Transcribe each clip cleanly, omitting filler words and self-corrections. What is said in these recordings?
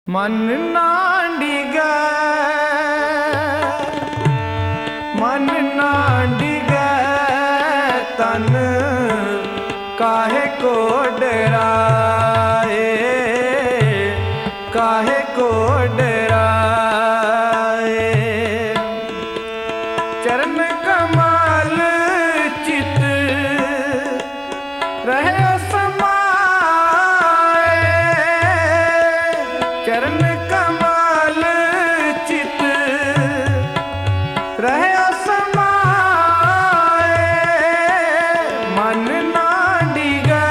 मन ना डिगे, मन ना डिगे तन काहे को डराए, काहे को डराए। चरण कमल चित रहे समाए, चरण कमल चित रहे समाए। मन ना डिगे,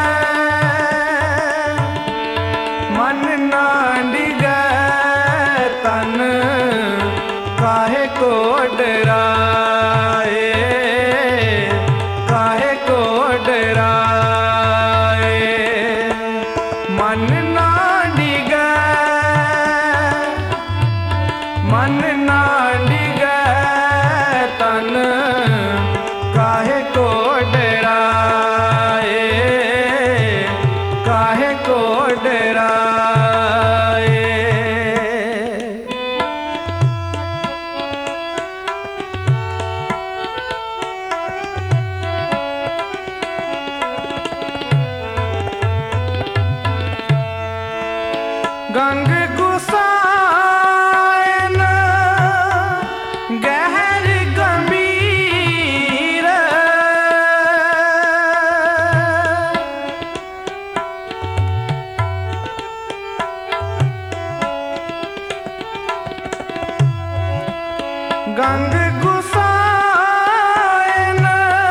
मन ना डिगे तन काहे को डराए, काहे को डराए। मन ना डिगे, मन ना डिगे तन काहे को डराए, काहे को डराए। गंग गुसायन गहर गंभीर, गंग गुसायन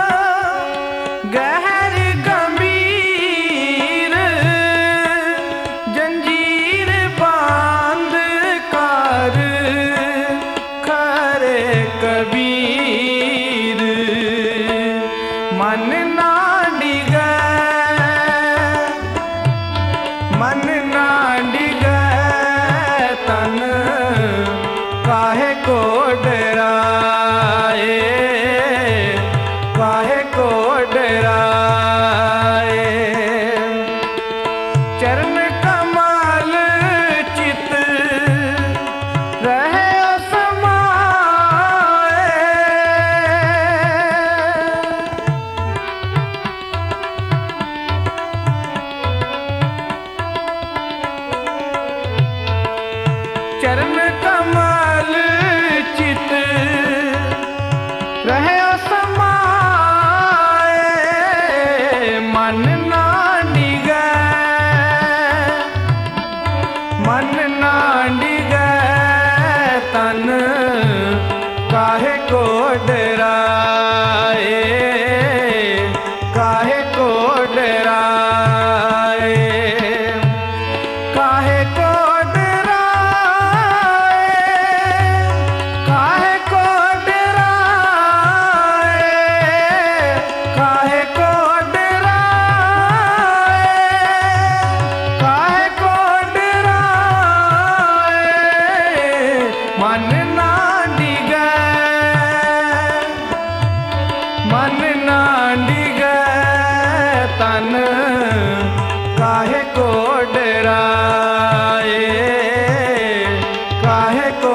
गहर गंभीर। जंजीर बांध कर खरे कबीर। मन ना डिगे, मन ना डिगे तन काहे को डराए, काहे को डराए। चरण कमल चित रहे समाए, चरण कमल चित रहे समाए। मन ना डिगे, मन ना डिगे तन काहे को डराए, काहे को डराए। काहे को डराए, काहे को डराए, काहे को डराए, काहे को डराए। मन ना डिगे, मन ना डिगे तन काहे को डराए, काहे को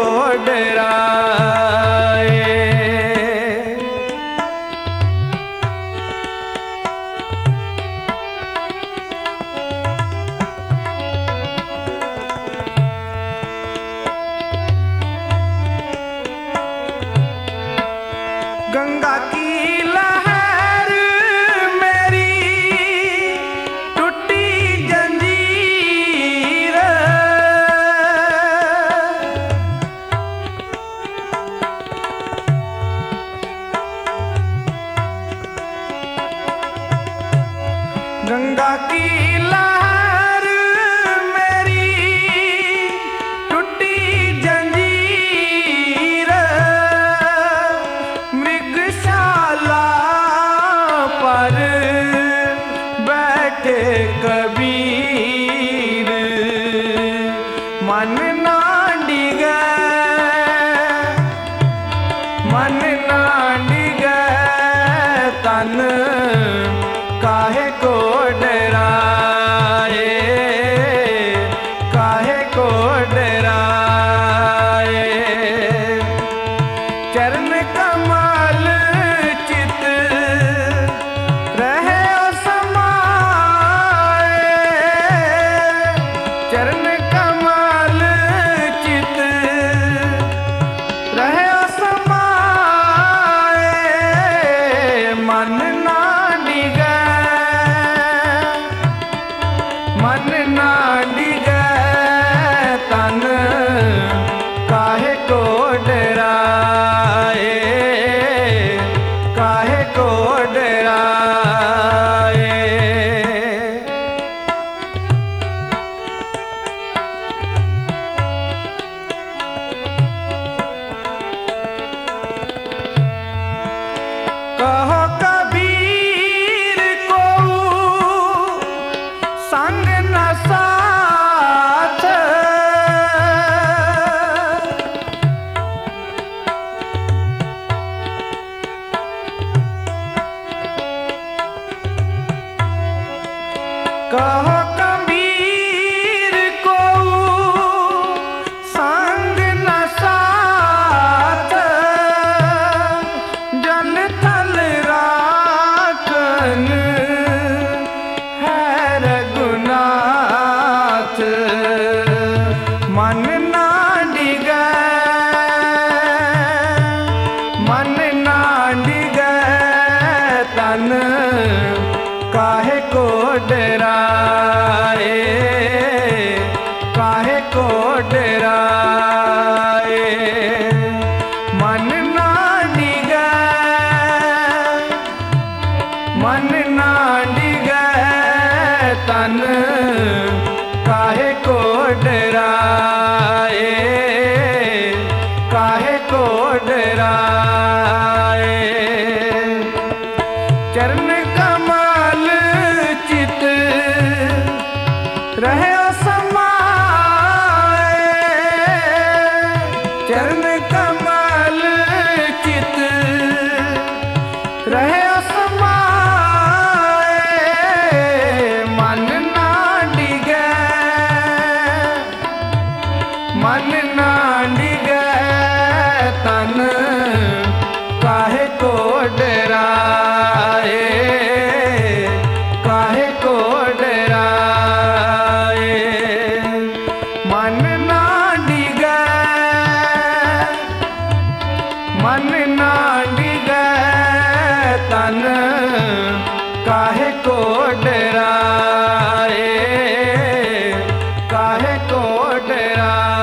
डराए। गंगा की लहर मेरी टूटी जंजीर, गंगा की लहर मेरी टूटी जंजीर। मृगशाला पर बैठे कबीर। मन ना डिगे, मन ना डिगे तन काहे को डराए, काहे को डराए। चरण कमल चित रहे समाए। चरण कमल चित रहे समाए। मन ना डिगे, मन ना डिगे तन काहे को डराए, काहे को डराए। कहो कबीर को संग न साथ। कहो कबीर को संग न साथ। जल थल राखन है रघुनाथ। मन ना डिगे, मन ना डिगे तन काहे को डराए, काहे को डराए। मन ना डिगे, मन ना डिगे तन काहे को डराए, काहे को डराए। चरण कमल चित रहे समाए। चरण कमल चित रहे समाए। मन ना डिगे, मन ना डिगे तन काहे को डराए, काहे को डराए। मन ना डिगे, मन ना डिगे तन काहे को डराए, काहे को डराए।